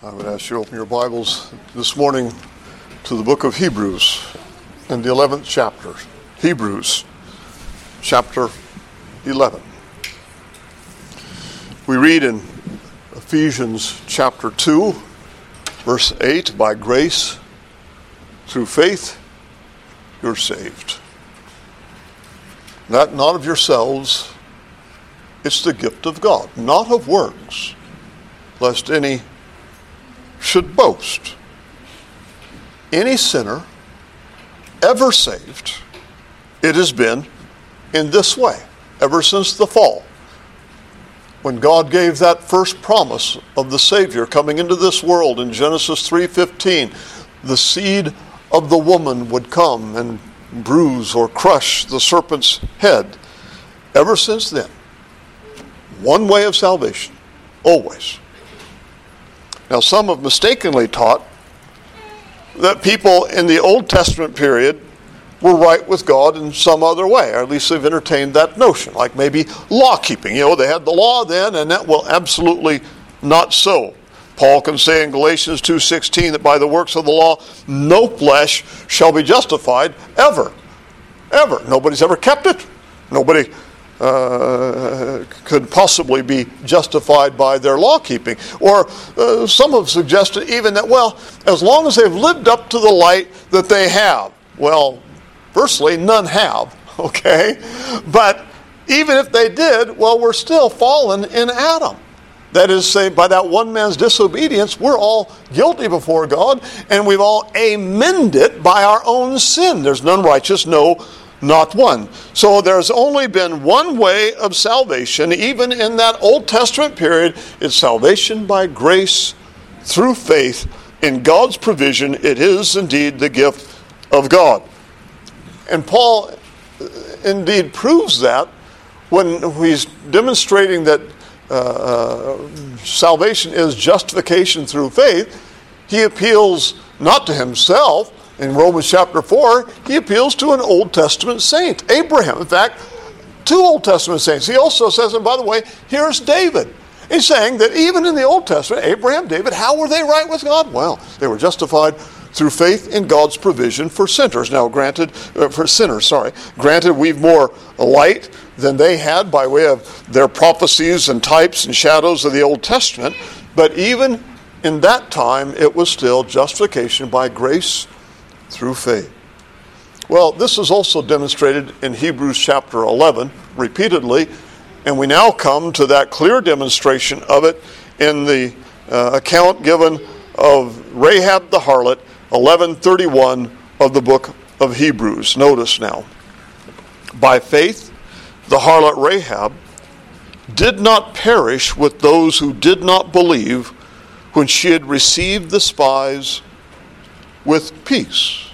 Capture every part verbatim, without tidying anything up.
I would ask you to open your Bibles this morning to the book of Hebrews in the eleventh chapter. Hebrews chapter eleven. We read in Ephesians chapter two, verse eight, by grace, through faith, you're saved. That not of yourselves, it's the gift of God, not of works, lest any should boast. Any sinner ever saved, it has been in this way, ever since the fall. When God gave that first promise of the Savior coming into this world in Genesis three fifteen, the seed of the woman would come and bruise or crush the serpent's head. Ever since then, one way of salvation, always. Now, some have mistakenly taught that people in the Old Testament period were right with God in some other way, or at least they've entertained that notion, like maybe law keeping. You know, they had the law then, and that will absolutely not so. Paul can say in Galatians two sixteen that by the works of the law, no flesh shall be justified ever. Ever. Nobody's ever kept it. Nobody uh, could possibly be justified by their law keeping. Or uh, some have suggested even that, well, as long as they've lived up to the light that they have. Well, firstly, none have, okay? But even if they did, well, we're still fallen in Adam. That is, say, by that one man's disobedience, we're all guilty before God, and we've all amended by our own sin. There's none righteous, no, not one. So there's only been one way of salvation, even in that Old Testament period. It's salvation by grace through faith in God's provision. It is indeed the gift of God. And Paul indeed proves that when he's demonstrating that Uh, salvation is justification through faith. He appeals not to himself. In Romans chapter four, he appeals to an Old Testament saint, Abraham. In fact, two Old Testament saints. He also says, and by the way, here's David. He's saying that even in the Old Testament, Abraham, David, how were they right with God? Well, they were justified through faith in God's provision for sinners. Now, granted, uh, for sinners, sorry. Granted, we've more light than they had by way of their prophecies and types and shadows of the Old Testament. But even in that time, it was still justification by grace through faith. Well, this is also demonstrated in Hebrews chapter eleven repeatedly, and we now come to that clear demonstration of it in the uh, account given of Rahab the harlot, eleven thirty-one of the book of Hebrews. Notice now, by faith, the harlot Rahab did not perish with those who did not believe when she had received the spies with peace.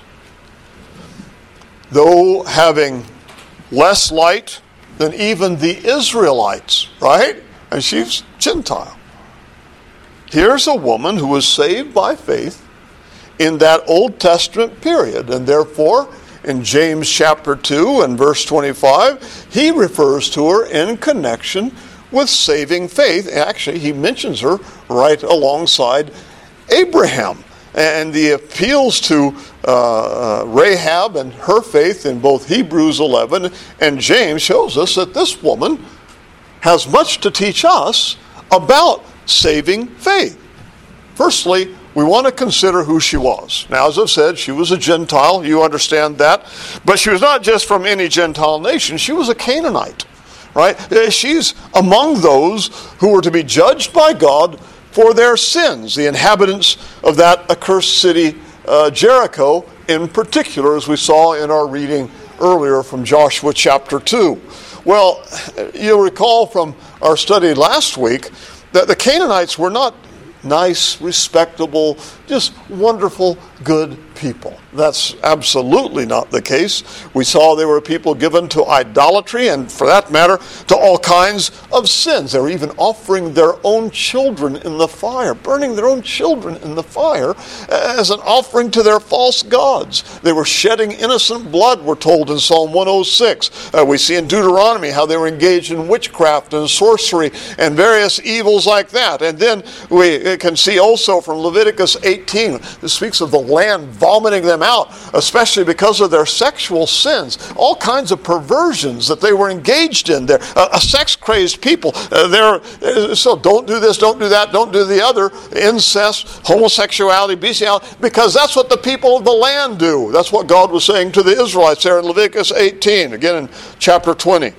Though having less light than even the Israelites, right? And she's Gentile. Here's a woman who was saved by faith in that Old Testament period, and therefore in James chapter two and verse twenty-five, he refers to her in connection with saving faith. Actually, he mentions her right alongside Abraham. And the appeals to uh, Rahab and her faith in both Hebrews eleven and James shows us that this woman has much to teach us about saving faith. Firstly, we want to consider who she was. Now, as I've said, she was a Gentile. You understand that. But she was not just from any Gentile nation. She was a Canaanite, right? She's among those who were to be judged by God for their sins, the inhabitants of that accursed city, uh, Jericho, in particular, as we saw in our reading earlier from Joshua chapter two. Well, you'll recall from our study last week that the Canaanites were not nice, respectable, just wonderful, good people. That's absolutely not the case. We saw they were people given to idolatry and, for that matter, to all kinds of sins. They were even offering their own children in the fire, burning their own children in the fire as an offering to their false gods. They were shedding innocent blood, we're told in Psalm one oh six. Uh, we see in Deuteronomy how they were engaged in witchcraft and sorcery and various evils like that. And then we can see also from Leviticus eighteen, it speaks of the land vomiting them out, especially because of their sexual sins, all kinds of perversions that they were engaged in. They're uh, a sex-crazed people. Uh, they're, uh, so don't do this, don't do that, don't do the other, incest, homosexuality, bestiality, because that's what the people of the land do. That's what God was saying to the Israelites there in Leviticus eighteen, again in chapter twenty.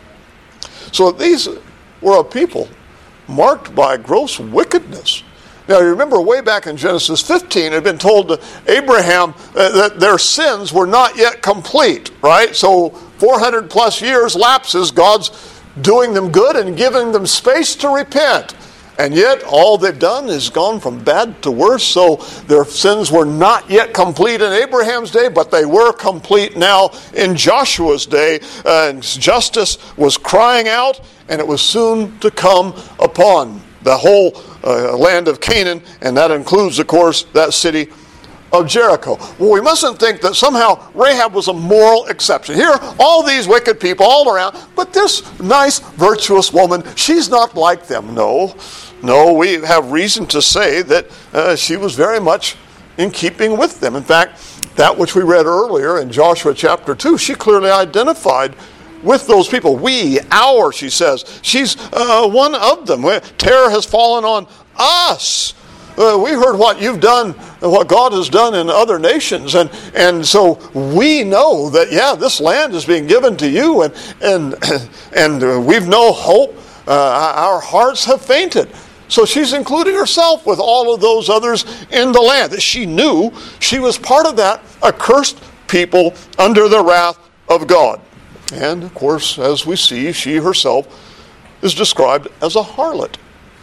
So these were a people marked by gross wickedness. Now, you remember way back in Genesis fifteen, it had been told to Abraham uh, that their sins were not yet complete, right? So four hundred plus years lapses, God's doing them good and giving them space to repent. And yet, all they've done is gone from bad to worse, so their sins were not yet complete in Abraham's day, but they were complete now in Joshua's day. Uh, and justice was crying out, and it was soon to come upon the whole uh, land of Canaan, and that includes, of course, that city of Jericho. Well, we mustn't think that somehow Rahab was a moral exception. Here, all these wicked people all around, but this nice, virtuous woman, she's not like them. No, no, we have reason to say that uh, she was very much in keeping with them. In fact, that which we read earlier in Joshua chapter two, she clearly identified with those people. We, our, she says. She's uh, one of them. Terror has fallen on us. Uh, we heard what you've done, what God has done in other nations, and and so we know that, yeah, this land is being given to you, and and and uh, we've no hope. Uh, our hearts have fainted. So she's including herself with all of those others in the land. That she knew she was part of that accursed people under the wrath of God. And of course, as we see, she herself is described as a harlot,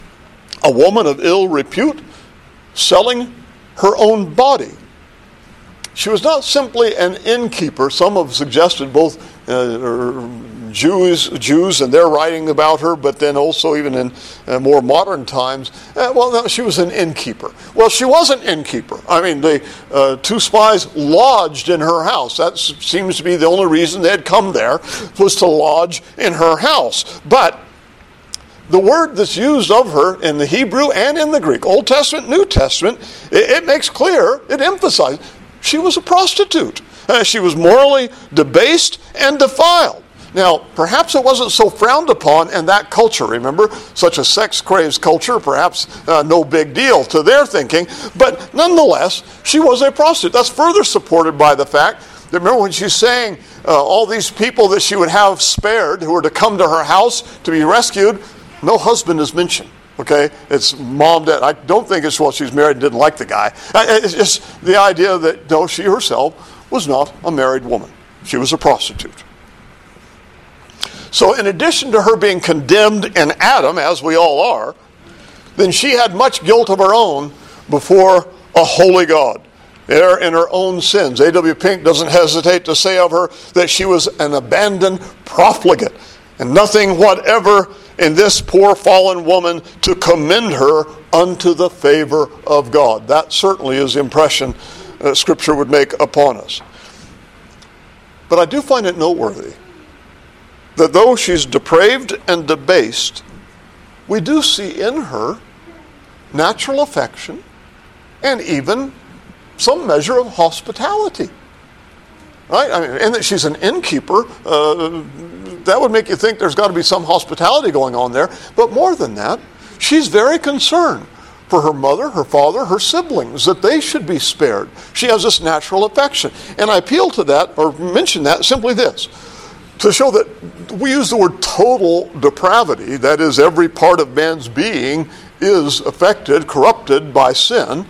a woman of ill repute, selling her own body. She was not simply an innkeeper. Some have suggested both uh, Jews, Jews and their writing about her, but then also even in uh, more modern times, uh, well, no, she was an innkeeper. Well, she was an innkeeper. I mean, the uh, two spies lodged in her house. That seems to be the only reason they had come there, was to lodge in her house. But the word that's used of her in the Hebrew and in the Greek, Old Testament, New Testament, it, it makes clear, it emphasizes, she was a prostitute. Uh, she was morally debased and defiled. Now, perhaps it wasn't so frowned upon in that culture. Remember, such a sex-crazed culture, perhaps uh, no big deal to their thinking. But nonetheless, she was a prostitute. That's further supported by the fact that, remember when she's saying uh, all these people that she would have spared who were to come to her house to be rescued, no husband is mentioned. Okay, it's mom, dad. I don't think it's well she's married and didn't like the guy. It's just the idea that no, she herself was not a married woman. She was a prostitute. So in addition to her being condemned in Adam, as we all are, then she had much guilt of her own before a holy God. There in her own sins. A W Pink doesn't hesitate to say of her that she was an abandoned profligate, and nothing whatever in this poor fallen woman to commend her unto the favor of God. That certainly is the impression uh, Scripture would make upon us. But I do find it noteworthy that though she's depraved and debased, we do see in her natural affection and even some measure of hospitality. Right? I mean, and that she's an innkeeper, uh, that would make you think there's got to be some hospitality going on there. But more than that, she's very concerned for her mother, her father, her siblings, that they should be spared. She has this natural affection. And I appeal to that, or mention that, simply this, to show that we use the word total depravity, that is, every part of man's being is affected, corrupted by sin.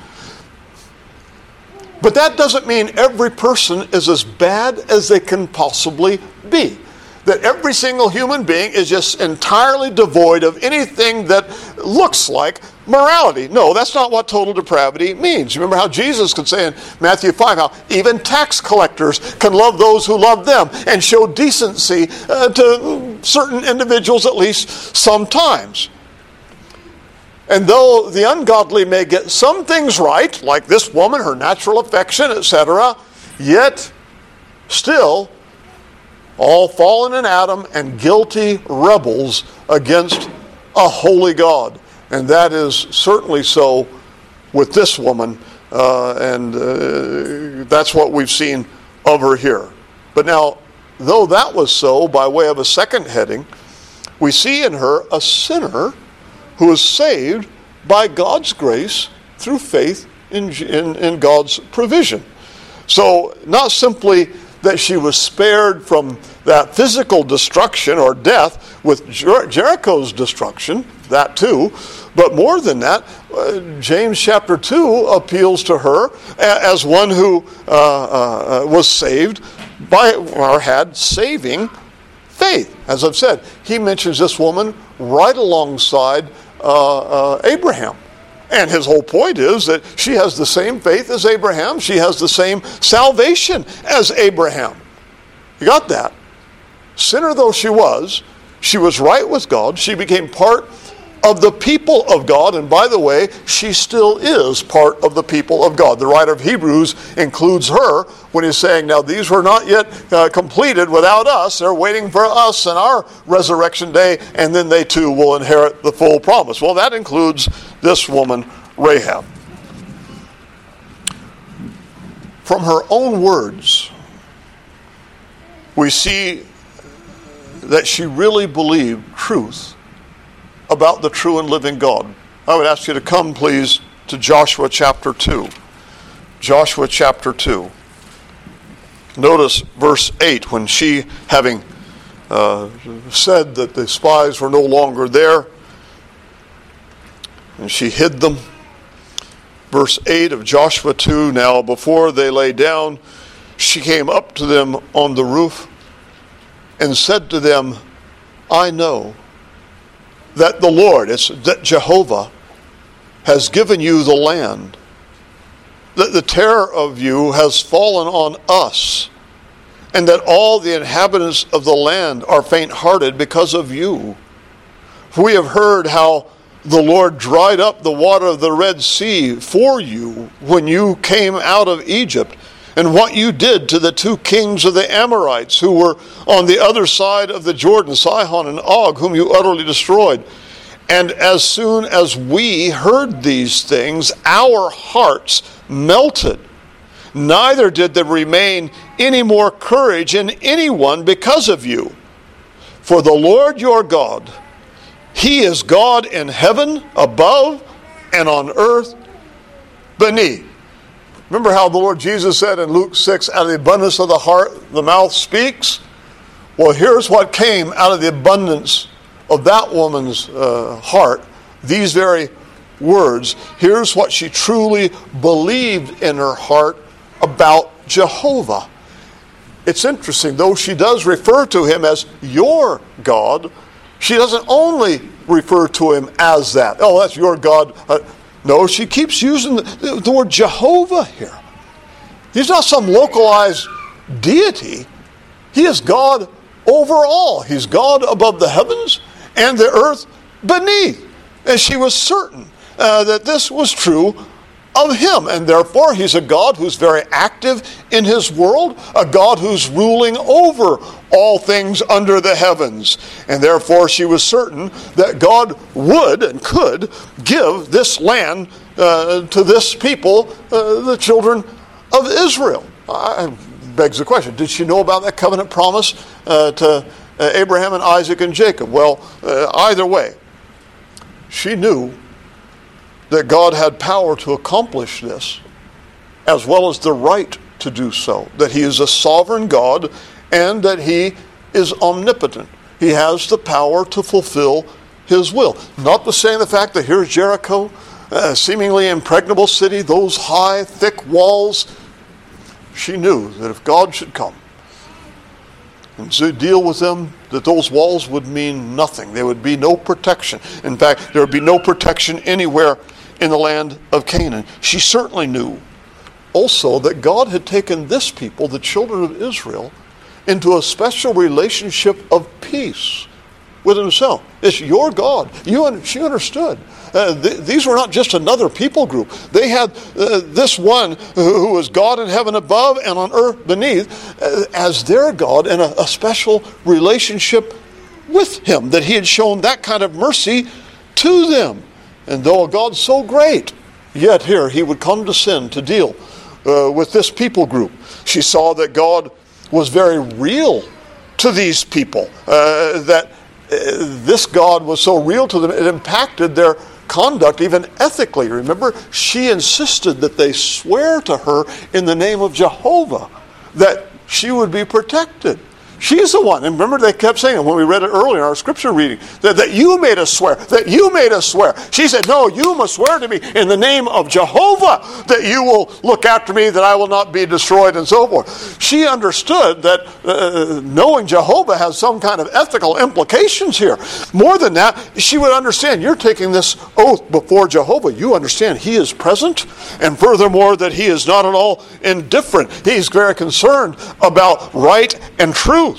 But that doesn't mean every person is as bad as they can possibly be. that every single human being is just entirely devoid of anything that looks like morality. No, that's not what total depravity means. Remember how Jesus could say in Matthew five, how even tax collectors can love those who love them and show decency uh, to certain individuals at least sometimes. And though the ungodly may get some things right, like this woman, her natural affection, et cetera, yet still all fallen in Adam and guilty rebels against a holy God. And that is certainly so with this woman, uh, and uh, that's what we've seen of her here. But now, though that was so, by way of a second heading, we see in her a sinner who is saved by God's grace through faith in, in, in God's provision. So, not simply that she was spared from that physical destruction or death with Jer- Jericho's destruction, that too, but more than that, uh, James chapter two appeals to her as one who uh, uh, was saved by, or had saving faith. As I've said, he mentions this woman right alongside uh, uh, Abraham. And his whole point is that she has the same faith as Abraham. She has the same salvation as Abraham. You got that? Sinner though she was, she was right with God. She became part of the people of God. And by the way, she still is part of the people of God. The writer of Hebrews includes her when he's saying, now these were not yet uh, completed without us. They're waiting for us and our resurrection day, and then they too will inherit the full promise. Well, that includes this woman, Rahab. From her own words, we see that she really believed truth about the true and living God. I would ask you to come, please, to Joshua chapter two. Joshua chapter two. Notice verse eight, when she, having uh, said that the spies were no longer there, and she hid them. Verse eight of Joshua two, now before they lay down, she came up to them on the roof and said to them, I know that the Lord, it's that Jehovah, has given you the land, that the terror of you has fallen on us, and that all the inhabitants of the land are faint-hearted because of you. For we have heard how the Lord dried up the water of the Red Sea for you when you came out of Egypt, and what you did to the two kings of the Amorites who were on the other side of the Jordan, Sihon and Og, whom you utterly destroyed. And as soon as we heard these things, our hearts melted. Neither did there remain any more courage in anyone because of you. For the Lord your God, He is God in heaven above and on earth beneath. Remember how the Lord Jesus said in Luke six, out of the abundance of the heart, the mouth speaks? Well, here's what came out of the abundance of that woman's uh, heart. These very words. Here's what she truly believed in her heart about Jehovah. It's interesting, though she does refer to Him as your God, she doesn't only refer to Him as that. Oh, that's your God. Uh, No, she keeps using the, the word Jehovah here. He's not some localized deity. He is God over all. He's God above the heavens and the earth beneath. And she was certain uh, that this was true of Him. And therefore, He's a God who's very active in His world, a God who's ruling over all things under the heavens. And therefore, she was certain that God would and could give this land uh, to this people, uh, the children of Israel. I, begs the question, did she know about that covenant promise uh, to uh, Abraham and Isaac and Jacob? Well, uh, either way, she knew that God had power to accomplish this, as well as the right to do so. That He is a sovereign God, and that He is omnipotent. He has the power to fulfill His will. Notwithstanding the fact that here's Jericho, a seemingly impregnable city, those high, thick walls, she knew that if God should come and to deal with them, that those walls would mean nothing. There would be no protection. In fact, there would be no protection anywhere in the land of Canaan. She certainly knew also that God had taken this people, the children of Israel, into a special relationship of peace with himself. It's your God. You, she understood. Uh, th- these were not just another people group. They had uh, this one who was God in heaven above and on earth beneath uh, as their God, and a, a special relationship with him, that he had shown that kind of mercy to them. And though a God so great, yet here he would come to sin to deal uh, with this people group. She saw that God was very real to these people, uh, that uh, this God was so real to them, it impacted their conduct, even ethically. Remember, she insisted that they swear to her in the name of Jehovah that she would be protected. She's the one. And remember, they kept saying it when we read it earlier in our scripture reading, that, that you made us swear, that you made us swear. She said, no, you must swear to me in the name of Jehovah that you will look after me, that I will not be destroyed, and so forth. She understood that uh, knowing Jehovah has some kind of ethical implications here. More than that, she would understand, you're taking this oath before Jehovah. You understand he is present, and furthermore, that he is not at all indifferent. He's very concerned about right and truth.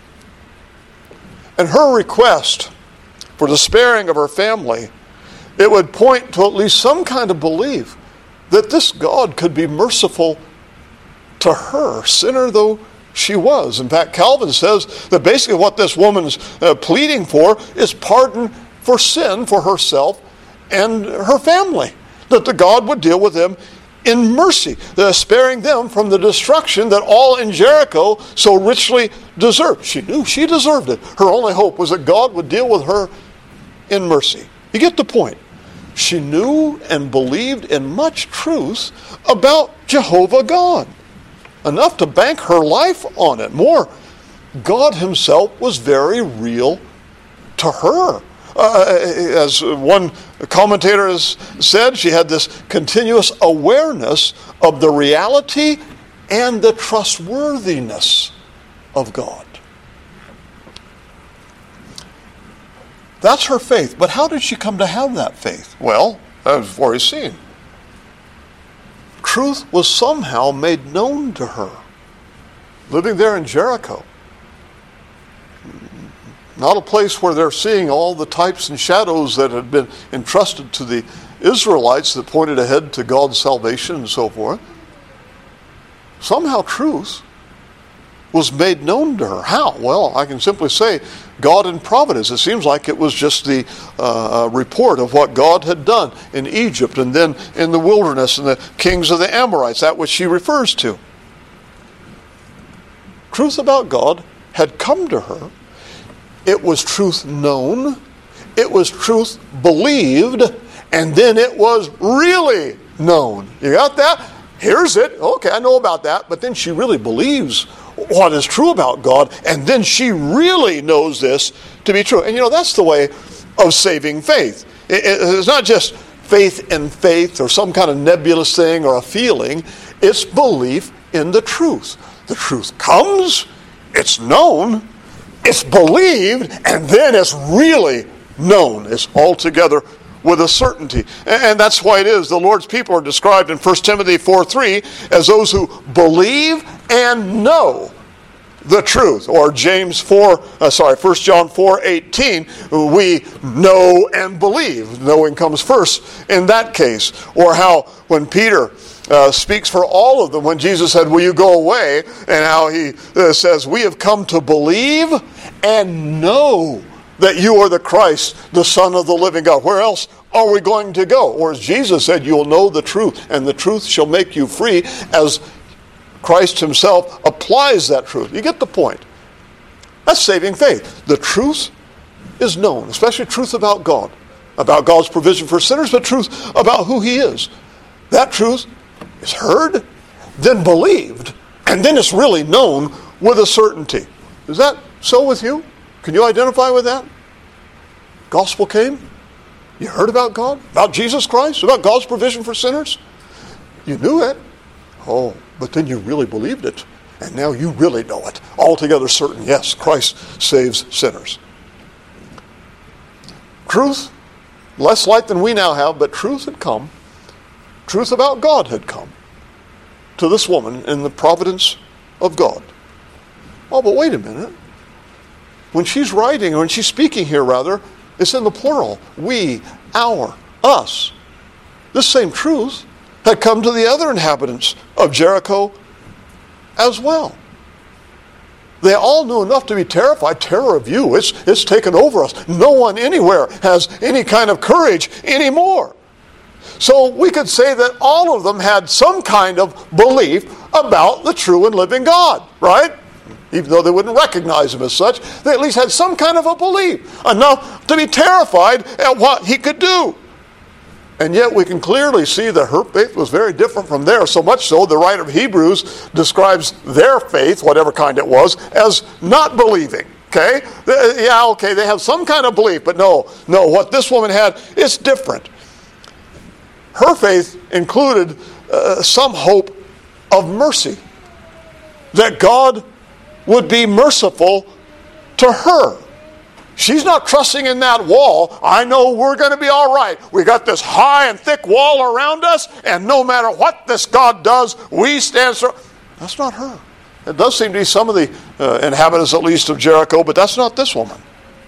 And her request for the sparing of her family, it would point to at least some kind of belief that this God could be merciful to her, sinner though she was. In fact, Calvin says that basically what this woman's uh, pleading for is pardon for sin for herself and her family, that the God would deal with them in mercy, uh, sparing them from the destruction that all in Jericho so richly deserved. She knew she deserved it. Her only hope was that God would deal with her in mercy. You get the point. She knew and believed in much truth about Jehovah God, enough to bank her life on it. More, God himself was very real to her. Uh, as one commentator has said, she had this continuous awareness of the reality and the trustworthiness of God. That's her faith. But how did she come to have that faith? Well, as we've already seen, truth was somehow made known to her. Living there in Jericho, not a place where they're seeing all the types and shadows that had been entrusted to the Israelites that pointed ahead to God's salvation and so forth. Somehow truth was made known to her. How? Well, I can simply say God in providence. It seems like it was just the uh, report of what God had done in Egypt and then in the wilderness and the kings of the Amorites, that which she refers to. Truth about God had come to her. It was truth known, it was truth believed, and then it was really known. You got that? Here's it. Okay, I know about that. But then she really believes what is true about God, and then she really knows this to be true. And you know, that's the way of saving faith. It's not just faith in faith or some kind of nebulous thing or a feeling. It's belief in the truth. The truth comes, it's known, it's believed, and then it's really known. It's altogether with a certainty. And that's why it is the Lord's people are described in First Timothy four three as those who believe and know the truth. Or James four, uh, sorry, First John four eighteen, we know and believe. Knowing comes first in that case. Or how when Peter Uh, speaks for all of them when Jesus said, will you go away? And how he uh, says, we have come to believe and know that you are the Christ, the Son of the living God. Where else are we going to go? Or as Jesus said, you will know the truth, and the truth shall make you free, as Christ himself applies that truth. You get the point. That's saving faith. The truth is known, especially truth about God, about God's provision for sinners, but truth about who he is. That truth is heard, then believed, and then it's really known with a certainty. Is that so with you? Can you identify with that? Gospel came. You heard about God, about Jesus Christ, about God's provision for sinners. You knew it. Oh, but then you really believed it. And now you really know it. Altogether certain, yes, Christ saves sinners. Truth, less light than we now have, but truth had come. Truth about God had come to this woman in the providence of God. Oh, but wait a minute. When she's writing, or when she's speaking here rather, it's in the plural. We, our, us. This same truth had come to the other inhabitants of Jericho as well. They all knew enough to be terrified. Terror of you, it's, it's taken over us. No one anywhere has any kind of courage anymore. So we could say that all of them had some kind of belief about the true and living God, right? Even though they wouldn't recognize him as such, they at least had some kind of a belief, enough to be terrified at what he could do. And yet we can clearly see that her faith was very different from theirs, so much so the writer of Hebrews describes their faith, whatever kind it was, as not believing. Okay? Yeah, okay, they have some kind of belief, but no, no, what this woman had, it's different. Her faith included uh, some hope of mercy, that God would be merciful to her. She's not trusting in that wall. I know we're going to be all right. We got this high and thick wall around us, and no matter what this God does, we stand strong. That's not her. It does seem to be some of the uh, inhabitants, at least, of Jericho, but that's not this woman.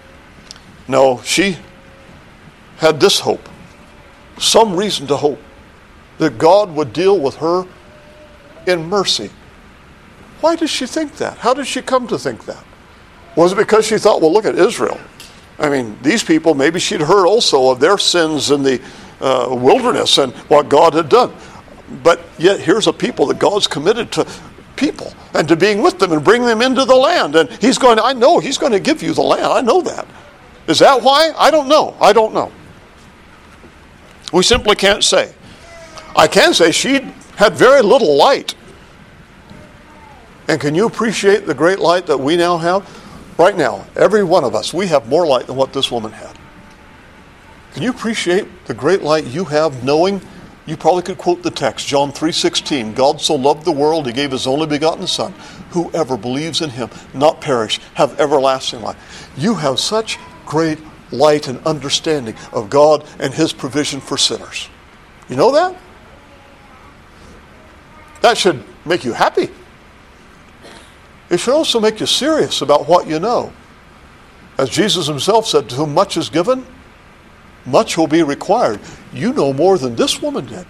No, she had this hope, some reason to hope, that God would deal with her in mercy. Why did she think that? How did she come to think that? Was it because she thought, well, look at Israel. I mean, these people, maybe she'd heard also of their sins in the uh, wilderness and what God had done. But yet here's a people that God's committed to people and to being with them and bring them into the land. And he's going to, I know he's going to give you the land. I know that. Is that why? I don't know. I don't know. We simply can't say. I can say she had very little light. And can you appreciate the great light that we now have? Right now, every one of us, we have more light than what this woman had. Can you appreciate the great light you have, knowing you probably could quote the text, John three sixteen, God so loved the world, he gave his only begotten Son. Whoever believes in him, not perish, have everlasting life. You have such great light and understanding of God and his provision for sinners. You know that? That should make you happy. It should also make you serious about what you know. As Jesus himself said, to whom much is given, much will be required. You know more than this woman did.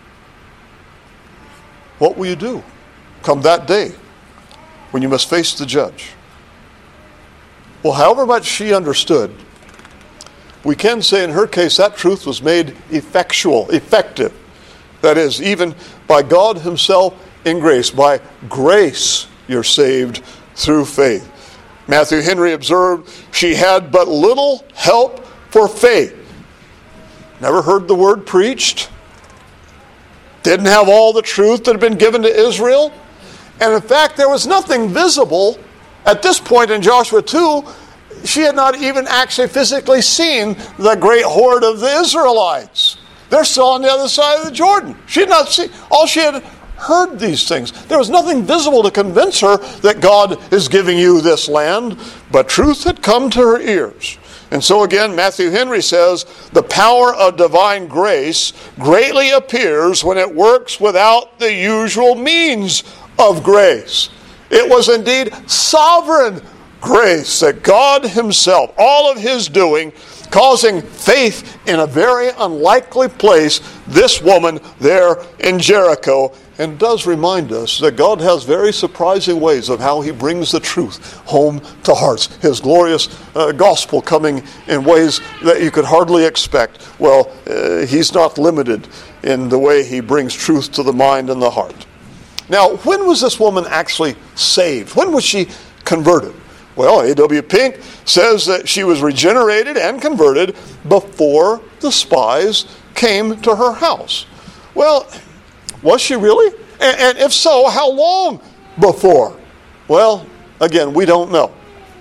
What will you do come that day when you must face the judge? Well, however much she understood, we can say in her case that truth was made effectual, effective. That is, even by God himself in grace. By grace you're saved through faith. Matthew Henry observed, she had but little help for faith. Never heard the word preached. Didn't have all the truth that had been given to Israel. And in fact, there was nothing visible at this point in Joshua two. She had not even actually physically seen the great horde of the Israelites. They're still on the other side of the Jordan. She had not seen. All she had heard these things. There was nothing visible to convince her that God is giving you this land, but truth had come to her ears. And so again, Matthew Henry says, the power of divine grace greatly appears when it works without the usual means of grace. It was indeed sovereign grace that God himself, all of his doing, causing faith in a very unlikely place, this woman there in Jericho. And does remind us that God has very surprising ways of how he brings the truth home to hearts. His glorious uh, gospel coming in ways that you could hardly expect. Well, uh, he's not limited in the way he brings truth to the mind and the heart. Now, when was this woman actually saved? When was she converted? Well, A W Pink says that she was regenerated and converted before the spies came to her house. Well, was she really? And, and if so, how long before? Well, again, we don't know.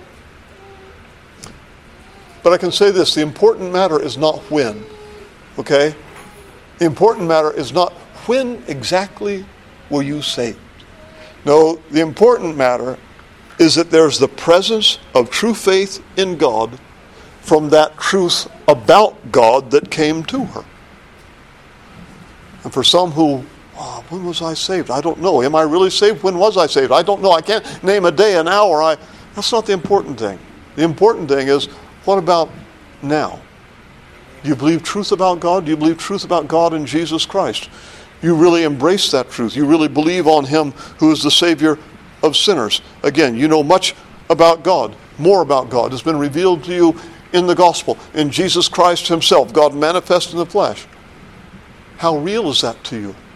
But I can say this, the important matter is not when, okay? The important matter is not when exactly were you saved. No, the important matter is that there's the presence of true faith in God from that truth about God that came to her. And for some who, oh, when was I saved? I don't know. Am I really saved? When was I saved? I don't know. I can't name a day, an hour. I, that's not the important thing. The important thing is, what about now? Do you believe truth about God? Do you believe truth about God in Jesus Christ? You really embrace that truth. You really believe on Him who is the Savior of sinners. Again, you know much about God. More about God has been revealed to you in the gospel, in Jesus Christ Himself, God manifest in the flesh. How real is that to you?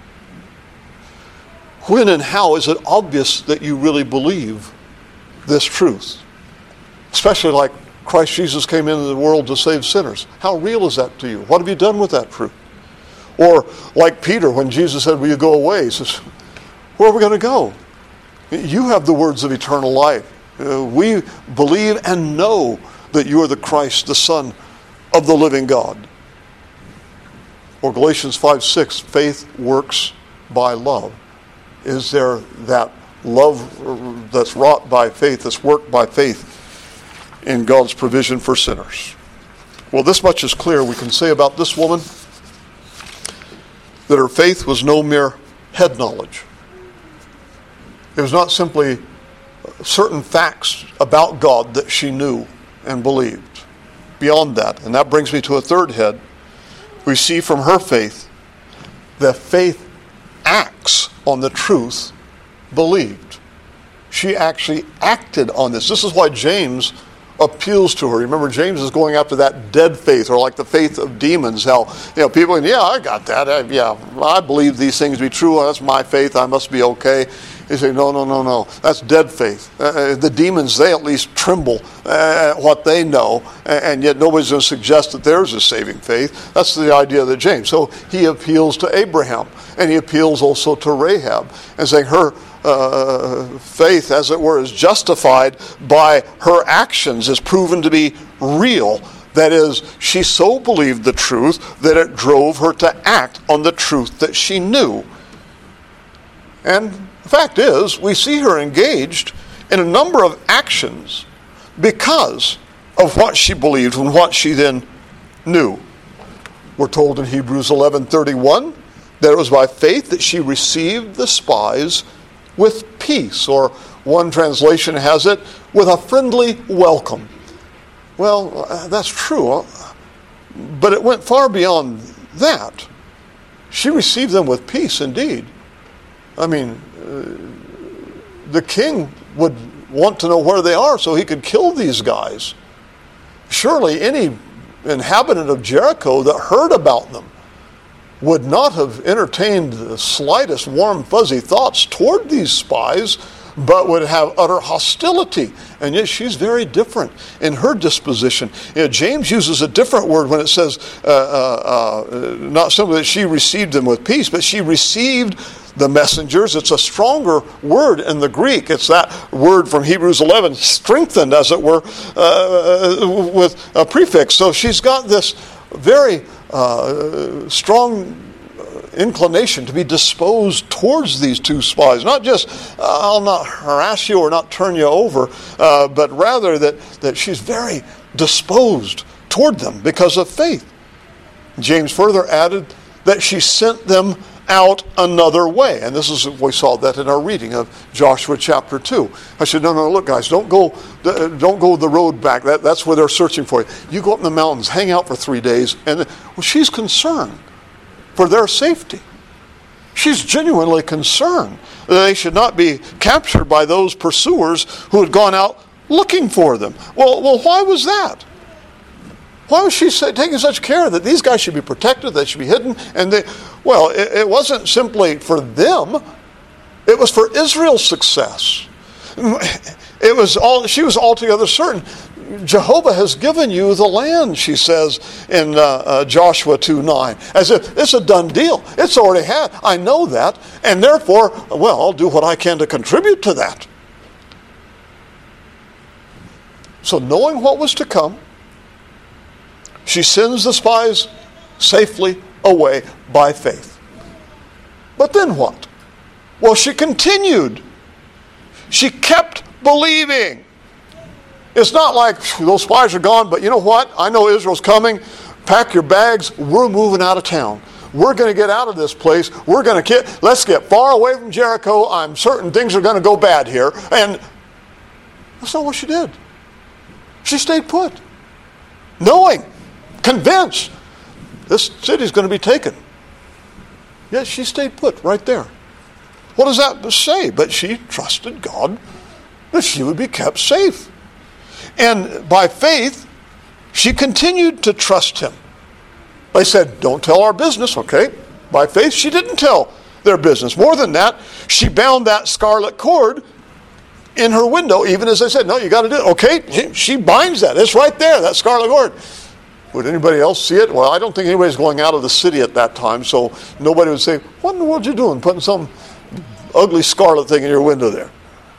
When and how is it obvious that you really believe this truth? Especially like Christ Jesus came into the world to save sinners. How real is that to you? What have you done with that truth? Or like Peter, when Jesus said, will you go away? He says, where are we going to go? You have the words of eternal life. Uh, we believe and know that you are the Christ, the Son of the living God. Or Galatians five six, faith works by love. Is there that love that's wrought by faith, that's worked by faith in God's provision for sinners? Well, this much is clear. We can say about this woman that her faith was no mere head knowledge. It was not simply certain facts about God that she knew and believed. Beyond that, and that brings me to a third head, we see from her faith that faith acts on the truth believed. She actually acted on this. This is why James appeals to her. Remember, James is going after that dead faith, or like the faith of demons. How, you know, people, yeah, I got that. I, yeah, I believe these things to be true. That's my faith. I must be okay. He say, no, no, no, no. That's dead faith. Uh, the demons, they at least tremble at what they know, and yet nobody's going to suggest that theirs is saving faith. That's the idea of the James. So he appeals to Abraham, and he appeals also to Rahab, and saying her uh, faith, as it were, is justified by her actions, is proven to be real. That is, she so believed the truth that it drove her to act on the truth that she knew. And the fact is, we see her engaged in a number of actions because of what she believed and what she then knew. We're told in Hebrews eleven thirty-one that it was by faith that she received the spies with peace, or one translation has it, with a friendly welcome. Well, that's true, but it went far beyond that. She received them with peace indeed. I mean, uh, the king would want to know where they are so he could kill these guys. Surely any inhabitant of Jericho that heard about them would not have entertained the slightest warm, fuzzy thoughts toward these spies, but would have utter hostility. And yet she's very different in her disposition. You know, James uses a different word when it says, uh, uh, uh, not simply that she received them with peace, but she received the messengers. It's a stronger word in the Greek. It's that word from Hebrews eleven, strengthened, as it were, uh, with a prefix. So she's got this very uh, strong inclination to be disposed towards these two spies. Not just, uh, I'll not harass you or not turn you over, uh, but rather that, that she's very disposed toward them because of faith. James further added that she sent them out another way. And this is, we saw that in our reading of Joshua chapter two. I said, no, no, look guys, don't go don't go the road back. That, that's where they're searching for you. You go up in the mountains, hang out for three days. And well, she's concerned for their safety. She's genuinely concerned that they should not be captured by those pursuers who had gone out looking for them. Well, well, why was that? Why was she taking such care that these guys should be protected, they should be hidden? And they, well, it, it wasn't simply for them. It was for Israel's success. It was all. She was altogether certain. Jehovah has given you the land, she says in uh, uh, Joshua two nine. As if it's a done deal. It's already had. I know that. And therefore, well, I'll do what I can to contribute to that. So knowing what was to come, she sends the spies safely away by faith. But then what? Well, she continued She kept believing. It's not like those spies are gone, but you know what? I know Israel's coming. Pack your bags. We're moving out of town. We're going to get out of this place. We're going to get, let's get far away from Jericho. I'm certain things are going to go bad here. And that's not what she did. She stayed put, knowing, convinced, this city's going to be taken. Yet she stayed put right there. What does that say? But she trusted God that she would be kept safe. And by faith, she continued to trust him. They said, don't tell our business, okay? By faith, she didn't tell their business. More than that, she bound that scarlet cord in her window, even as they said, no, you got to do it. Okay, she binds that. It's right there, that scarlet cord. Would anybody else see it? Well, I don't think anybody's going out of the city at that time, so nobody would say, what in the world are you doing, putting some ugly scarlet thing in your window there?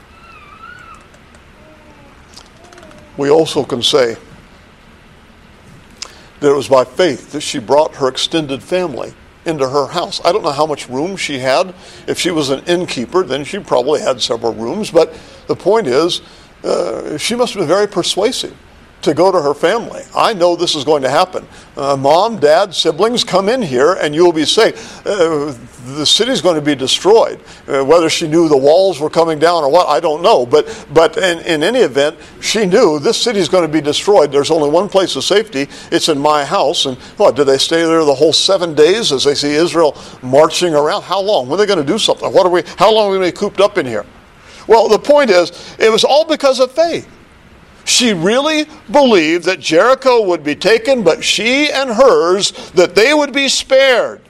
We also can say that it was by faith that she brought her extended family into her house. I don't know how much room she had. If she was an innkeeper, then she probably had several rooms. But the point is, uh, she must have been very persuasive to go to her family. I know this is going to happen. Uh, Mom, Dad, siblings, come in here and you will be safe. Uh, the city's going to be destroyed. Uh, whether she knew the walls were coming down or what, I don't know. But but in, in any event, she knew this city's going to be destroyed. There's only one place of safety. It's in my house. And what, did they stay there the whole seven days as they see Israel marching around? How long? When are they going to do something? What are we? How long are we going to be cooped up in here? Well, the point is, it was all because of faith. She really believed that Jericho would be taken, but she and hers, that they would be spared.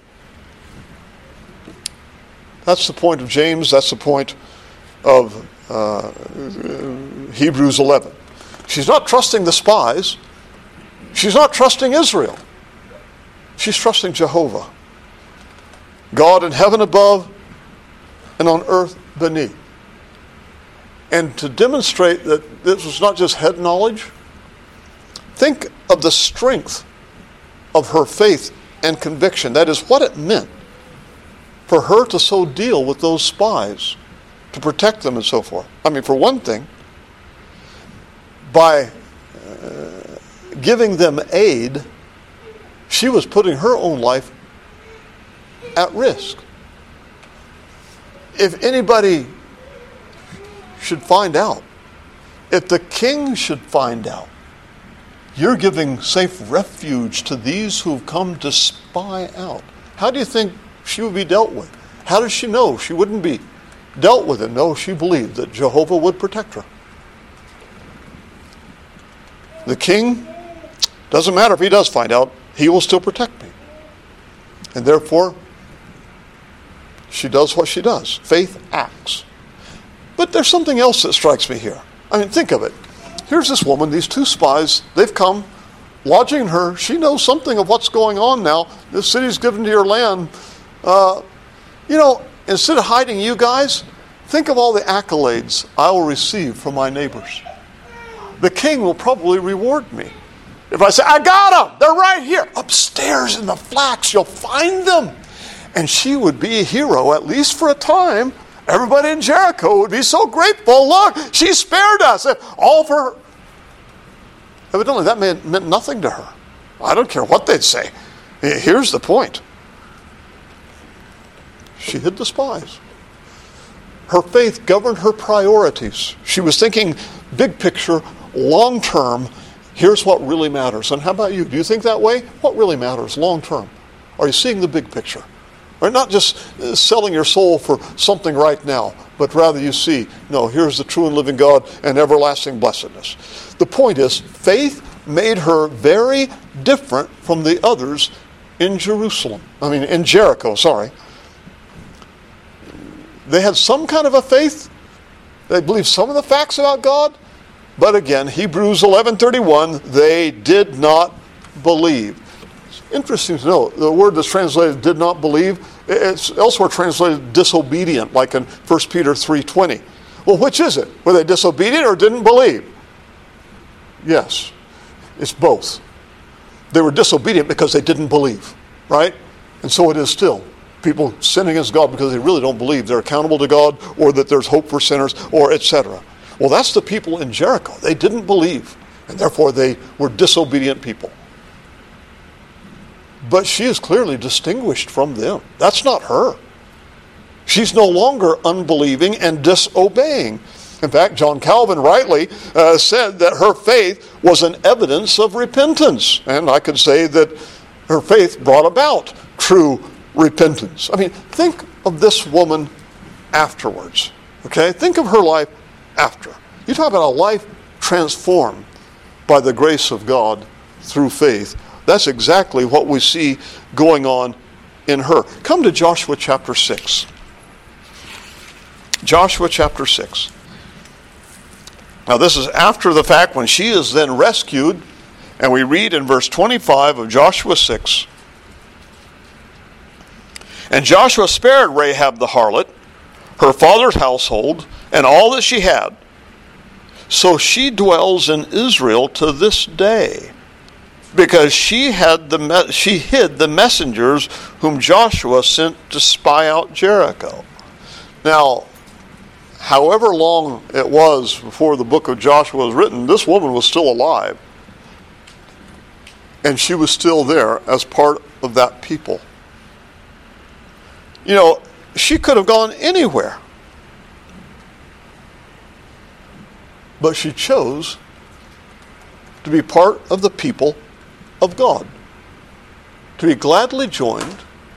That's the point of James. That's the point of uh, Hebrews eleven. She's not trusting the spies. She's not trusting Israel. She's trusting Jehovah. God in heaven above and on earth beneath. And to demonstrate that this was not just head knowledge, think of the strength of her faith and conviction. That is what it meant for her to so deal with those spies, to protect them and so forth. I mean, for one thing, by uh, giving them aid, she was putting her own life at risk. If anybody should find out, if the king should find out, you're giving safe refuge to these who've come to spy out, how do you think she would be dealt with? How does she know she wouldn't be dealt with it? No, she believed that Jehovah would protect her. The king, doesn't matter if he does find out, he will still protect me. And therefore, she does what she does. Faith acts. But there's something else that strikes me here. I mean, think of it. Here's this woman, these two spies, they've come, lodging her. She knows something of what's going on now. This city's given to your land. Uh, you know, instead of hiding you guys, think of all the accolades I will receive from my neighbors. The king will probably reward me. If I say, I got them, they're right here, upstairs in the flax, you'll find them. And she would be a hero, at least for a time. Everybody in Jericho would be so grateful. Look, she spared us. All for her. Evidently, that meant, meant nothing to her. I don't care what they'd say. Here's the point. She hid the spies. Her faith governed her priorities. She was thinking big picture, long term. Here's what really matters. And how about you? Do you think that way? What really matters long term? Are you seeing the big picture? Right? Not just selling your soul for something right now, but rather you see, no, here's the true and living God and everlasting blessedness. The point is, faith made her very different from the others in Jerusalem. I mean, in Jericho, sorry. They had some kind of a faith. They believed some of the facts about God. But again, Hebrews eleven thirty-one, they did not believe. Interesting to know, the word that's translated did not believe, it's elsewhere translated disobedient, like in First Peter three twenty. Well, which is it? Were they disobedient or didn't believe? Yes, it's both. They were disobedient because they didn't believe, right? And so it is still. People sin against God because they really don't believe they're accountable to God, or that there's hope for sinners, or et cetera. Well, that's the people in Jericho. They didn't believe, and therefore they were disobedient people. But she is clearly distinguished from them. That's not her. She's no longer unbelieving and disobeying. In fact, John Calvin rightly uh, said that her faith was an evidence of repentance. And I could say that her faith brought about true repentance. I mean, think of this woman afterwards. Okay? Think of her life after. You talk about a life transformed by the grace of God through faith. That's exactly what we see going on in her. Come to Joshua chapter six. Joshua chapter six. Now this is after the fact, when she is then rescued, and we read in verse twenty-five of Joshua six, "And Joshua spared Rahab the harlot, her father's household, and all that she had. So she dwells in Israel to this day, because she had the me- she hid the messengers whom Joshua sent to spy out Jericho." Now, however long it was before the book of Joshua was written, this woman was still alive. And she was still there as part of that people. You know, she could have gone anywhere. But she chose to be part of the people of God. To be gladly joined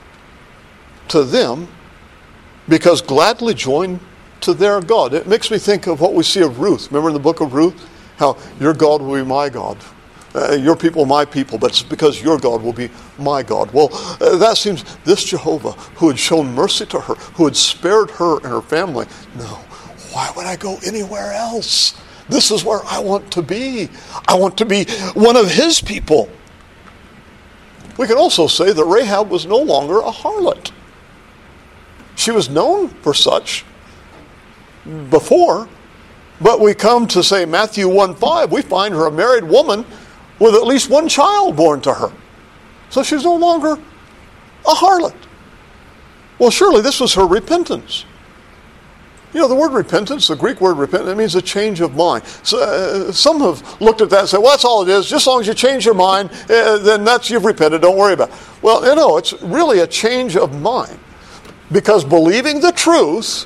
to them, because gladly joined to their God. It makes me think of what we see of Ruth. Remember in the book of Ruth? How your God will be my God. Uh, your people, my people, but it's because your God will be my God. Well, uh, that seems this Jehovah, who had shown mercy to her, who had spared her and her family. No, why would I go anywhere else? This is where I want to be. I want to be one of his people. We can also say that Rahab was no longer a harlot. She was known for such before, but we come to say Matthew one five, we find her a married woman with at least one child born to her. So she's no longer a harlot. Well, surely this was her repentance. You know, the word repentance, the Greek word repentance, it means a change of mind. So, uh, some have looked at that and said, well, that's all it is. Just as long as you change your mind, uh, then that's, you've repented. Don't worry about it. Well, you know, it's really a change of mind. Because believing the truth,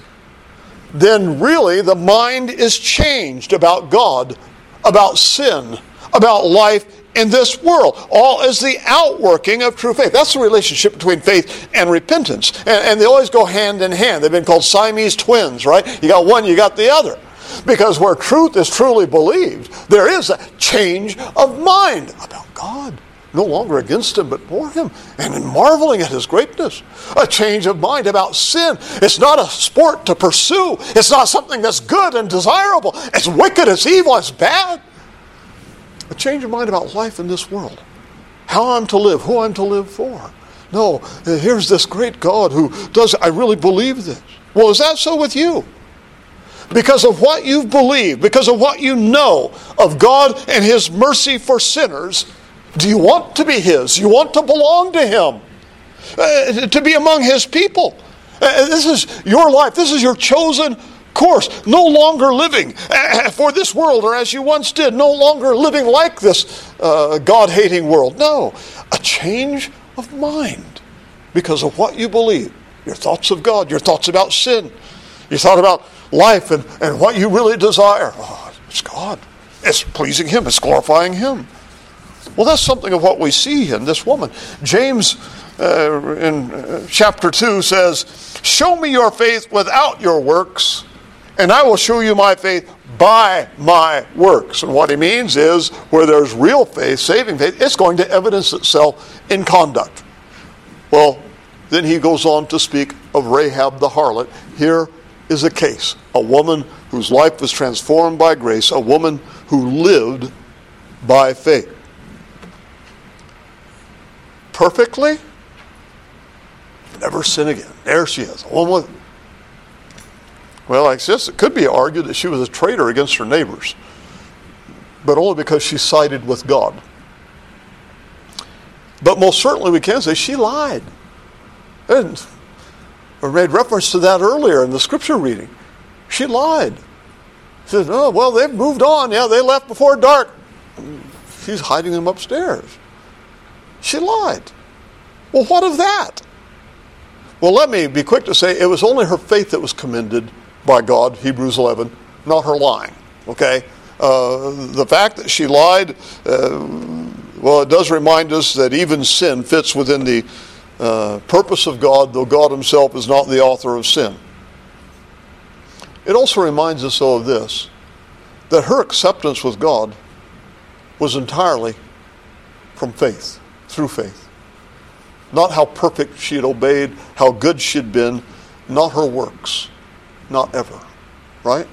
then really the mind is changed about God, about sin, about life in this world, all as the outworking of true faith. That's the relationship between faith and repentance. And, and they always go hand in hand. They've been called Siamese twins, right? You got one, you got the other. Because where truth is truly believed, there is a change of mind about God. No longer against him, but for him. And in marveling at his greatness. A change of mind about sin. It's not a sport to pursue. It's not something that's good and desirable. It's wicked, it's evil, it's bad. A change of mind about life in this world. How I'm to live, who I'm to live for. No, here's this great God who does, I really believe this. Well, is that so with you? Because of what you've believed, because of what you know of God and his mercy for sinners, do you want to be his? You want to belong to him? Uh, to be among his people? Uh, this is your life. This is your chosen course. No longer living uh, for this world, or as you once did. No longer living like this uh, God-hating world. No. A change of mind because of what you believe. Your thoughts of God. Your thoughts about sin. Your thought about life and, and what you really desire. Oh, it's God. It's pleasing him. It's glorifying him. Well, that's something of what we see in this woman. James uh, in uh, chapter two says, show me your faith without your works, and I will show you my faith by my works. And what he means is, where there's real faith, saving faith, it's going to evidence itself in conduct. Well, then he goes on to speak of Rahab the harlot. Here is a case. A woman whose life was transformed by grace. A woman who lived by faith. Perfectly, never sin again. There she is. A woman with, well, I guess it could be argued that she was a traitor against her neighbors, but only because she sided with God. But most certainly we can say she lied. And I made reference to that earlier in the scripture reading. She lied. She said, oh, well, they've moved on. Yeah, they left before dark. She's hiding them upstairs. She lied. Well, what of that? Well, let me be quick to say it was only her faith that was commended by God, Hebrews eleven, not her lying. Okay? Uh, the fact that she lied, uh, well, it does remind us that even sin fits within the uh, purpose of God, though God himself is not the author of sin. It also reminds us, though, of this, that her acceptance with God was entirely from faith, through faith. Not how perfect she had obeyed, how good she had been, not her works, not ever, right?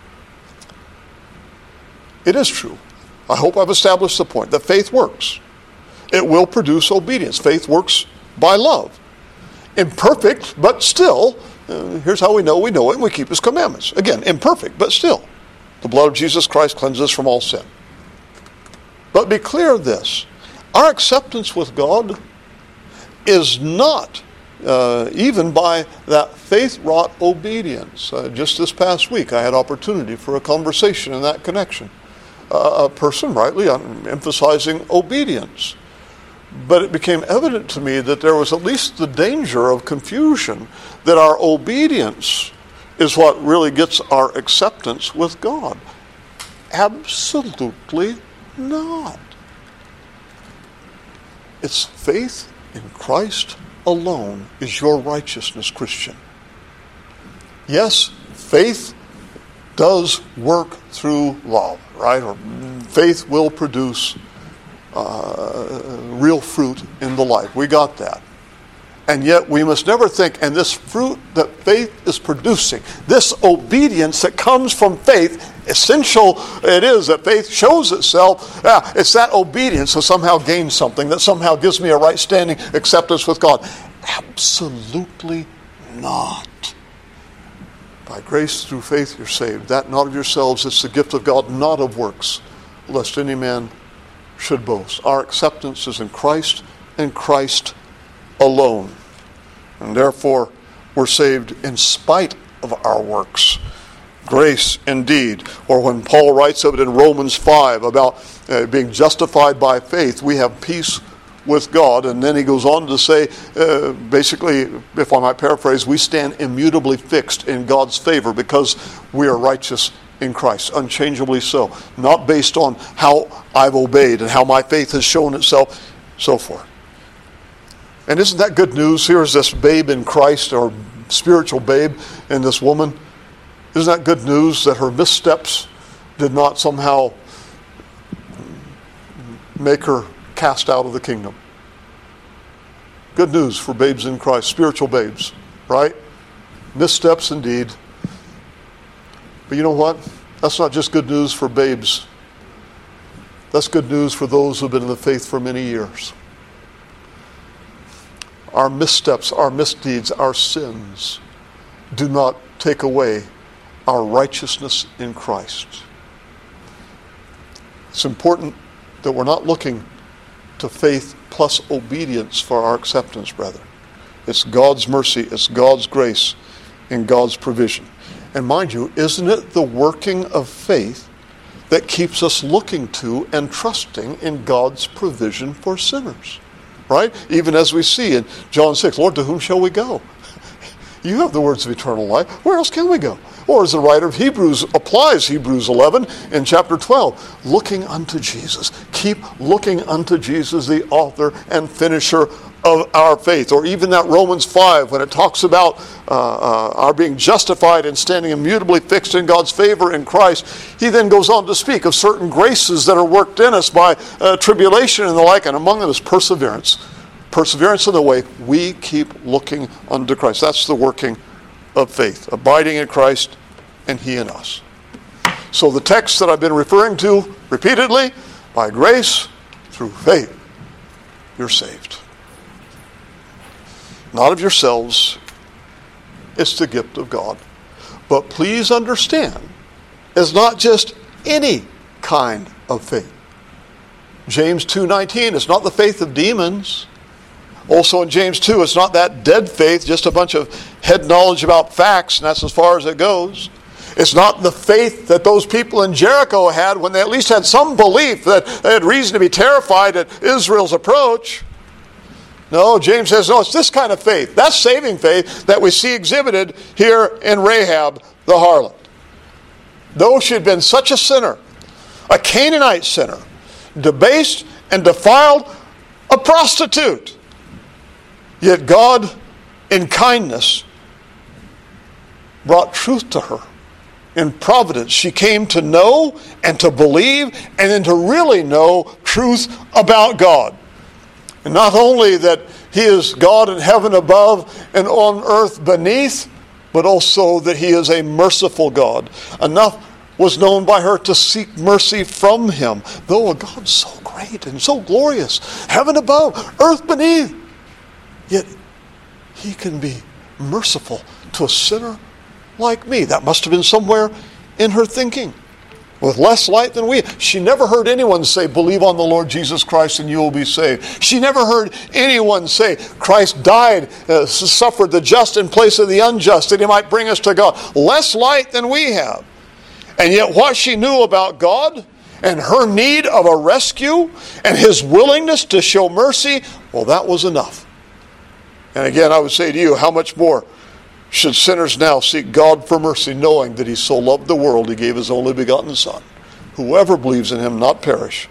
It is true. I hope I've established the point that faith works. It will produce obedience. Faith works by love. Imperfect, but still, uh, here's how we know we know it and we keep his commandments. Again, imperfect, but still, the blood of Jesus Christ cleanses us from all sin. But be clear of this. Our acceptance with God is not uh, even by that faith-wrought obedience. Uh, just this past week, I had opportunity for a conversation in that connection. Uh, a person rightly emphasizing obedience. But it became evident to me that there was at least the danger of confusion that our obedience is what really gets our acceptance with God. Absolutely not. It's faith in Christ alone is your righteousness, Christian. Yes, faith does work through love, right? Or faith will produce uh, real fruit in the life. We got that. And yet we must never think, and this fruit that faith is producing, this obedience that comes from faith, essential it is that faith shows itself. Yeah, it's that obedience that somehow gains something, that somehow gives me a right standing acceptance with God. Absolutely not. By grace through faith you're saved. That not of yourselves, it's the gift of God, not of works, lest any man should boast. Our acceptance is in Christ and Christ alone. And therefore, we're saved in spite of our works. Grace indeed. Or when Paul writes of it in Romans five about uh, being justified by faith, we have peace with God. And then he goes on to say, uh, basically, if I might paraphrase, we stand immutably fixed in God's favor because we are righteous in Christ, unchangeably so. Not based on how I've obeyed and how my faith has shown itself, so forth. And isn't that good news? Here's this babe in Christ, or spiritual babe in this woman. Isn't that good news that her missteps did not somehow make her cast out of the kingdom? Good news for babes in Christ, spiritual babes, right? Missteps indeed. But you know what? That's not just good news for babes. That's good news for those who have been in the faith for many years. Our missteps, our misdeeds, our sins do not take away our righteousness in Christ. It's important that we're not looking to faith plus obedience for our acceptance, brethren. It's God's mercy, it's God's grace, and God's provision. And mind you, isn't it the working of faith that keeps us looking to and trusting in God's provision for sinners? Right? Even as we see in John six, Lord, to whom shall we go? You have the words of eternal life. Where else can we go? Or as the writer of Hebrews applies Hebrews eleven in chapter twelve, looking unto Jesus. Keep looking unto Jesus, the author and finisher of our faith. Or even that Romans five, when it talks about uh, uh, our being justified and standing immutably fixed in God's favor in Christ, he then goes on to speak of certain graces that are worked in us by uh, tribulation and the like, and among them is perseverance. Perseverance in the way we keep looking unto Christ. That's the working of faith, abiding in Christ and he in us. So the text that I've been referring to repeatedly, by grace through faith, you're saved. Not of yourselves, it's the gift of God. But please understand, it's not just any kind of faith. James two nineteen, it's not the faith of demons. Also in James two, it's not that dead faith, just a bunch of head knowledge about facts, and that's as far as it goes. It's not the faith that those people in Jericho had when they at least had some belief that they had reason to be terrified at Israel's approach. No, James says, no, it's this kind of faith. That's saving faith that we see exhibited here in Rahab the harlot. Though she had been such a sinner, a Canaanite sinner, debased and defiled, a prostitute, yet God, in kindness, brought truth to her. In providence, she came to know and to believe and then to really know truth about God. And not only that He is God in heaven above and on earth beneath, but also that He is a merciful God. Enough was known by her to seek mercy from Him. Though a God so great and so glorious, heaven above, earth beneath, yet He can be merciful to a sinner like me. That must have been somewhere in her thinking. With less light than we. She never heard anyone say, believe on the Lord Jesus Christ and you will be saved. She never heard anyone say, Christ died, uh, suffered the just in place of the unjust, that He might bring us to God. Less light than we have. And yet what she knew about God and her need of a rescue and His willingness to show mercy, well, that was enough. And again, I would say to you, how much more should sinners now seek God for mercy, knowing that He so loved the world, He gave His only begotten Son. Whoever believes in Him not perish,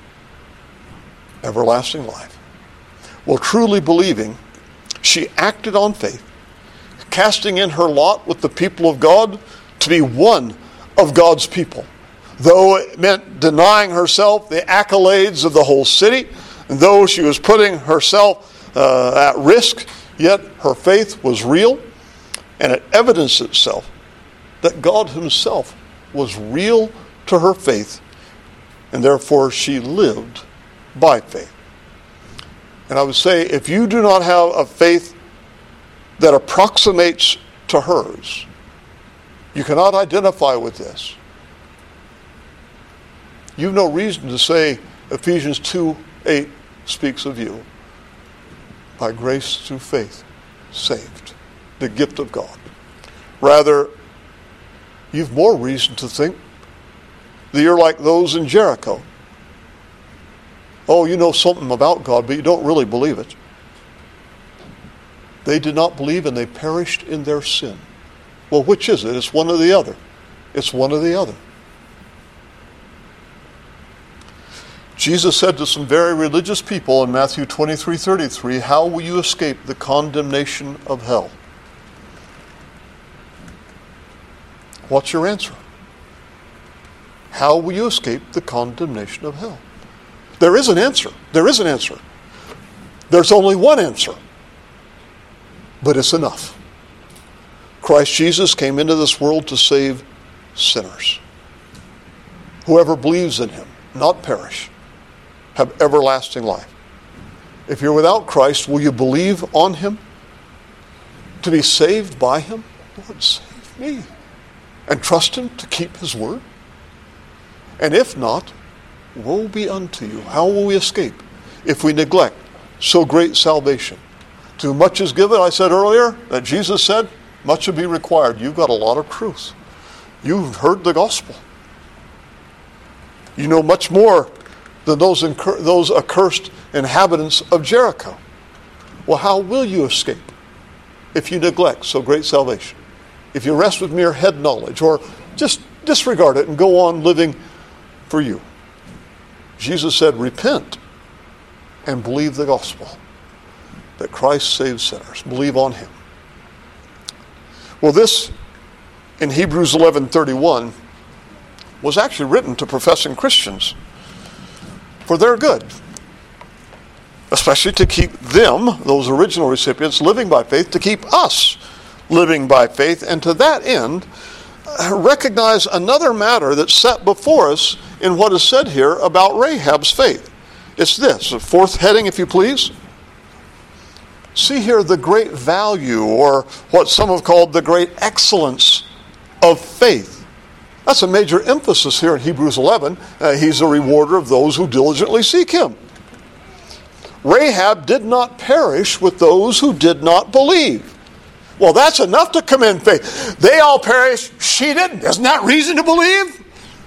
everlasting life. Well, truly believing, she acted on faith, casting in her lot with the people of God to be one of God's people. Though it meant denying herself the accolades of the whole city, and though she was putting herself uh, at risk, yet her faith was real. And it evidenced itself that God Himself was real to her faith, and therefore she lived by faith. And I would say, if you do not have a faith that approximates to hers, you cannot identify with this. You've no reason to say Ephesians two eight speaks of you. By grace through faith, saved. The gift of God. Rather, you've more reason to think that you're like those in Jericho. Oh, you know something about God, but you don't really believe it. They did not believe and they perished in their sin. Well, which is it? It's one or the other. It's one or the other. Jesus said to some very religious people in Matthew twenty-three thirty-three, how will you escape the condemnation of hell? What's your answer? How will you escape the condemnation of hell? There is an answer. There is an answer. There's only one answer. But it's enough. Christ Jesus came into this world to save sinners. Whoever believes in Him, not perish, have everlasting life. If you're without Christ, will you believe on Him? To be saved by Him? Lord, save me. And trust Him to keep His word? And if not, woe be unto you. How will we escape if we neglect so great salvation? To much is given, I said earlier, that Jesus said, much will be required. You've got a lot of truth. You've heard the gospel. You know much more than those, incur- those accursed inhabitants of Jericho. Well, how will you escape if you neglect so great salvation? If you rest with mere head knowledge, or just disregard it and go on living for you. Jesus said, repent and believe the gospel, that Christ saves sinners. Believe on Him. Well, this, in Hebrews eleven thirty-one, was actually written to professing Christians for their good, especially to keep them, those original recipients, living by faith, to keep us living by faith, and to that end, recognize another matter that's set before us in what is said here about Rahab's faith. It's this, the fourth heading, if you please. See here the great value, or what some have called the great excellence of faith. That's a major emphasis here in Hebrews eleven. Uh, he's a rewarder of those who diligently seek Him. Rahab did not perish with those who did not believe. Well, that's enough to commend faith. They all perished, she didn't. Isn't that reason to believe?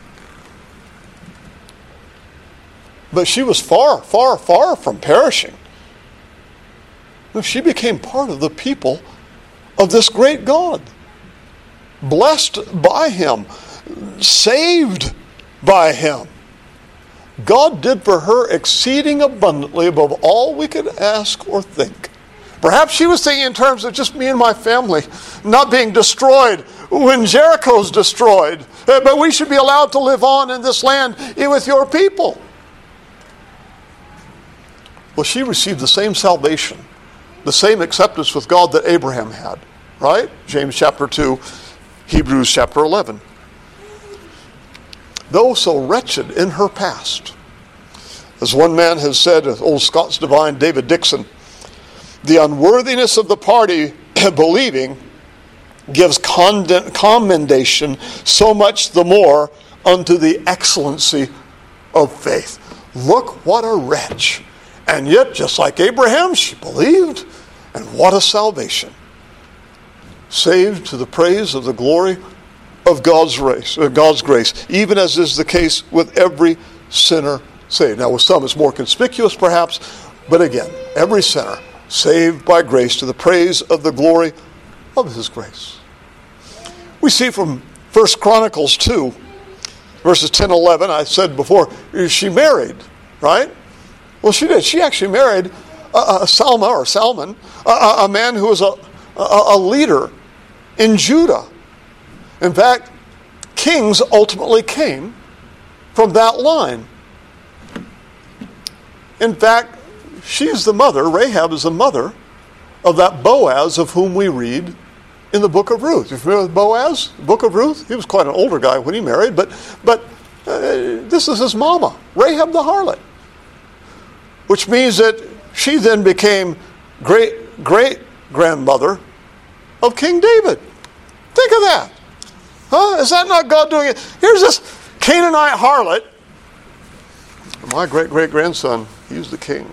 But she was far, far, far from perishing. No, she became part of the people of this great God. Blessed by him. Saved by him. God did for her exceeding abundantly above all we could ask or think. Perhaps she was thinking in terms of just me and my family not being destroyed when Jericho's destroyed. But we should be allowed to live on in this land with your people. Well, she received the same salvation, the same acceptance with God that Abraham had. Right? James chapter two, Hebrews chapter eleven. Though so wretched in her past, as one man has said, old Scots divine David Dixon, the unworthiness of the party believing gives commendation so much the more unto the excellency of faith. Look what a wretch. And yet, just like Abraham, she believed, and what a salvation. Saved to the praise of the glory of God's grace, uh, God's grace, even as is the case with every sinner saved. Now, with some it's more conspicuous perhaps, but again, every sinner saved by grace to the praise of the glory of his grace. We see from First Chronicles two, verses ten and eleven, I said before, she married, right? Well, she did. She actually married a, a Salma or Salmon, a, a man who was a, a, a leader in Judah. In fact, kings ultimately came from that line. In fact, she's the mother, Rahab is the mother of that Boaz of whom we read in the book of Ruth. You familiar with Boaz, the book of Ruth? He was quite an older guy when he married, but, but uh, this is his mama, Rahab the harlot. Which means that she then became great, great grandmother of King David. Think of that. Huh? Is that not God doing it? Here's this Canaanite harlot. My great-great-grandson, he was the king.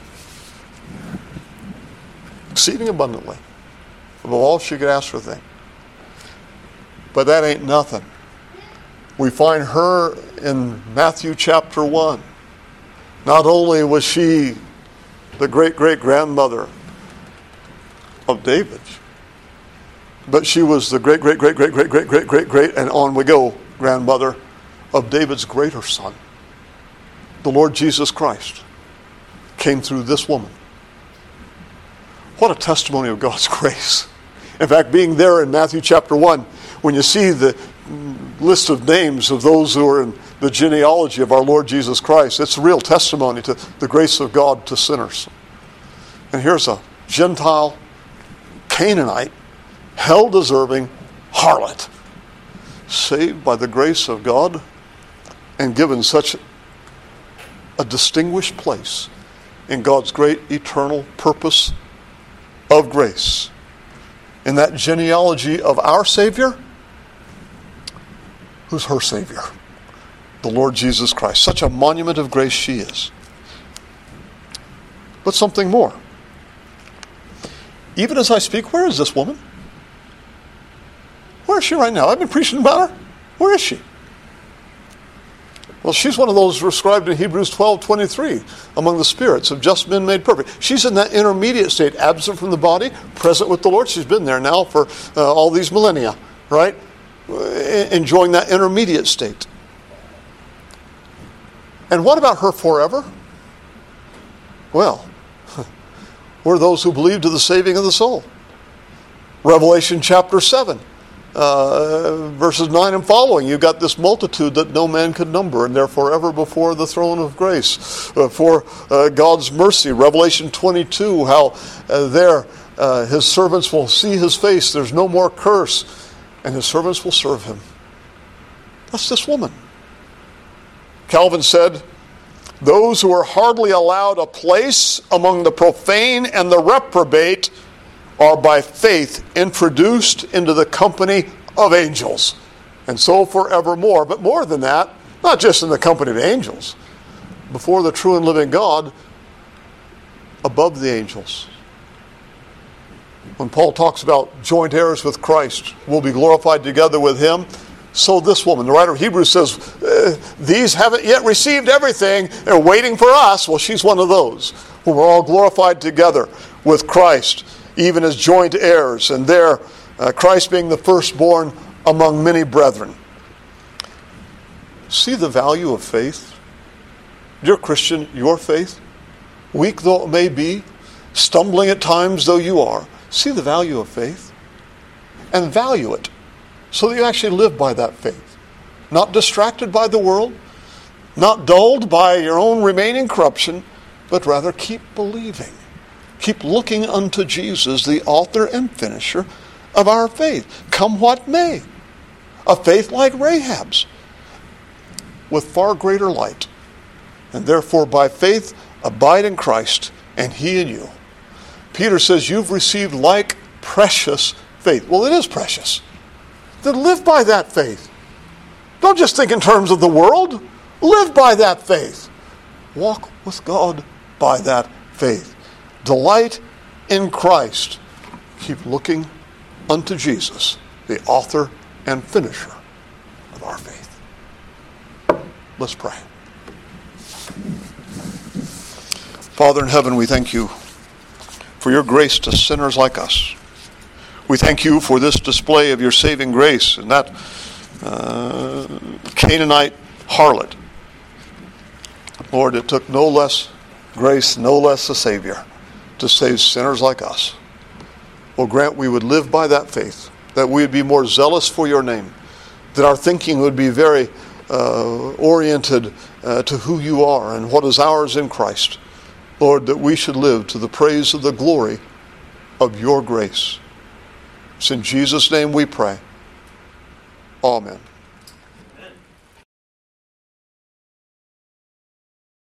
Exceeding abundantly. Above all she could ask for a thing. But that ain't nothing. We find her in Matthew chapter one. Not only was she the great-great-grandmother of David, but she was the great-great-great-great-great-great-great-great, and on we go, grandmother of David's greater son. The Lord Jesus Christ came through this woman. What a testimony of God's grace. In fact, being there in Matthew chapter one, when you see the list of names of those who are in the genealogy of our Lord Jesus Christ, it's a real testimony to the grace of God to sinners. And here's a Gentile, Canaanite, hell-deserving harlot, saved by the grace of God and given such a distinguished place in God's great eternal purpose of grace. In that genealogy of our Savior, who's her Savior? The Lord Jesus Christ. Such a monument of grace she is. But something more. Even as I speak, where is this woman? Where is she right now? I've been preaching about her. Where is she? Well, she's one of those described in Hebrews twelve twenty-three, among the spirits of just men made perfect. She's in that intermediate state, absent from the body, present with the Lord. She's been there now for uh, all these millennia, right? Enjoying that intermediate state. And what about her forever? Well, we're those who believe to the saving of the soul. Revelation chapter seven, uh, verses nine and following. You've got this multitude that no man could number, and they're forever before the throne of grace, uh, for uh, God's mercy. Revelation twenty-two, how uh, there uh, his servants will see his face. There's no more curse, and his servants will serve him. That's this woman. Calvin said, those who are hardly allowed a place among the profane and the reprobate are by faith introduced into the company of angels, and so forevermore. But more than that, not just in the company of angels, before the true and living God, above the angels. When Paul talks about joint heirs with Christ, we'll be glorified together with him. So this woman, the writer of Hebrews says, uh, these haven't yet received everything. They're waiting for us. Well, she's one of those. When we're all glorified together with Christ, even as joint heirs, and there, uh, Christ being the firstborn among many brethren. See the value of faith? Dear Christian, your faith, weak though it may be, stumbling at times though you are, see the value of faith and value it so that you actually live by that faith. Not distracted by the world, not dulled by your own remaining corruption, but rather keep believing. Keep looking unto Jesus, the author and finisher of our faith. Come what may. A faith like Rahab's, with far greater light. And therefore by faith abide in Christ, and he in you. Peter says you've received like precious faith. Well, it is precious. Then live by that faith. Don't just think in terms of the world. Live by that faith. Walk with God by that faith. Delight in Christ. Keep looking unto Jesus, the author and finisher of our faith. Let's pray. Father in heaven, we thank you for your grace to sinners like us. We thank you for this display of your saving grace and that uh, Canaanite harlot. Lord, it took no less grace, no less a Savior to save sinners like us. Well, grant we would live by that faith, that we would be more zealous for your name, that our thinking would be very uh, oriented uh, to who you are and what is ours in Christ. Lord, that we should live to the praise of the glory of your grace. It's in Jesus' name we pray. Amen.